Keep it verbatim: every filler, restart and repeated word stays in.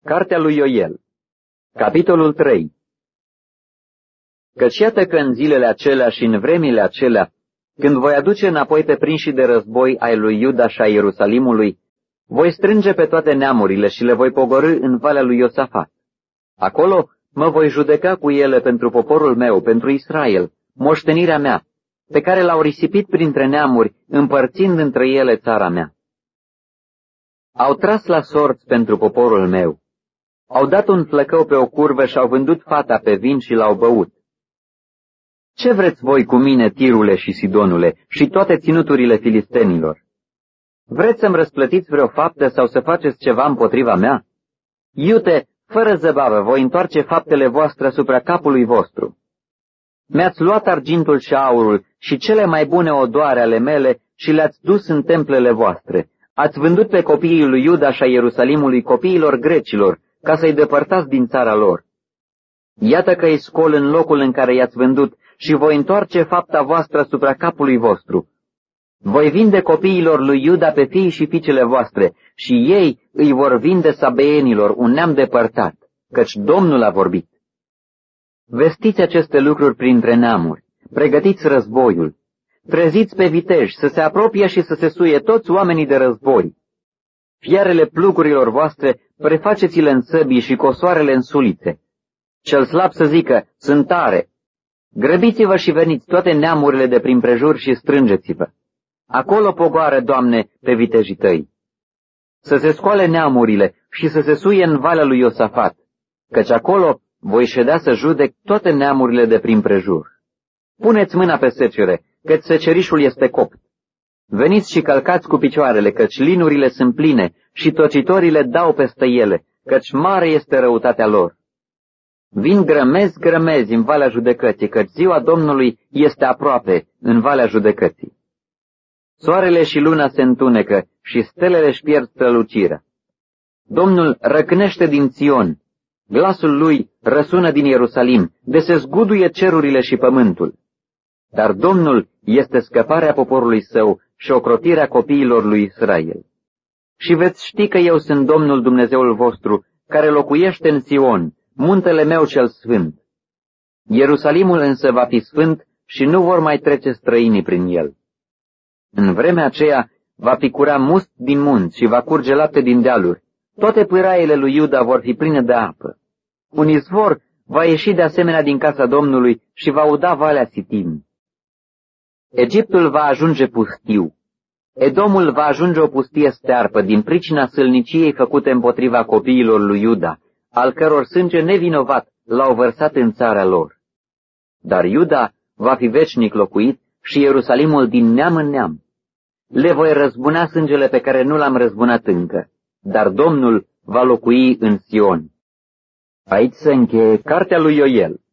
Cartea lui Ioel, capitolul trei. Căci iată că în zilele acelea și în vremile acelea, când voi aduce înapoi pe prinșii de război ai lui Iuda și a Ierusalimului, voi strânge pe toate neamurile și le voi pogorî în valea lui Iosafat. Acolo mă voi judeca cu ele pentru poporul meu, pentru Israel, moștenirea mea, pe care l-au risipit printre neamuri, împărțind între ele țara mea. Au tras la sorți pentru poporul meu. Au dat un flăcău pe o curvă și au vândut fata pe vin și l-au băut. Ce vreți voi cu mine, Tirule și Sidonule, și toate ținuturile filistenilor? Vreți să-mi răsplătiți vreo faptă sau să faceți ceva împotriva mea? Iute, fără zăbavă, voi întoarce faptele voastre asupra capului vostru. Mi-ați luat argintul și aurul și cele mai bune odoare ale mele și le-ați dus în templele voastre. Ați vândut pe copiii lui Iuda și a Ierusalimului copiilor grecilor, ca să-i depărtați din țara lor. Iată că îi scol în locul în care i-ați vândut și voi întoarce fapta voastră asupra capului vostru. Voi vinde copiilor lui Iuda pe fiii și fiicele voastre și ei îi vor vinde sabeenilor, un neam depărtat, căci Domnul a vorbit. Vestiți aceste lucruri printre neamuri, pregătiți războiul, treziți pe viteji să se apropie și să se suie toți oamenii de război. Fiarele plugurilor voastre prefaceți-le în săbii și cosoarele în sulițe. Cel slab să zică, sunt tare. Grăbiți-vă și veniți toate neamurile de prin prejur și strângeți-vă. Acolo pogoară, Doamne, pe vitejii tăi. Să se scoale neamurile și să se suie în valea lui Iosafat, căci acolo voi ședea să judec toate neamurile de prin prejur. Puneți mâna pe secere, căci secerișul este copt. Veniți și călcați cu picioarele, căci linurile sunt pline și tocitorile dau peste ele, căci mare este răutatea lor. Vin grămezi, grămezi în valea judecății, căci ziua Domnului este aproape în valea judecății. Soarele și luna se întunecă și stelele își pierd strălucirea. Domnul răcnește din Sion, glasul lui răsună din Ierusalim, de se zguduie cerurile și pământul. Dar Domnul este scăparea poporului său și ocrotirea copiilor lui Israel. Și veți ști că eu sunt Domnul Dumnezeul vostru, care locuiește în Sion, muntele meu cel sfânt. Ierusalimul însă va fi sfânt și nu vor mai trece străinii prin el. În vremea aceea va picura must din munți și va curge lapte din dealuri. Toate pâraiele lui Iuda vor fi pline de apă. Un izvor va ieși de asemenea din casa Domnului și va uda valea Sitim. Egiptul va ajunge pustiu. Edomul va ajunge o pustie stearpă din pricina sâlniciei făcute împotriva copiilor lui Iuda, al căror sânge nevinovat l-au vărsat în țara lor. Dar Iuda va fi veșnic locuit și Ierusalimul din neam în neam. Le voi răzbuna sângele pe care nu l-am răzbunat încă, dar Domnul va locui în Sion. Aici se încheie cartea lui Ioel.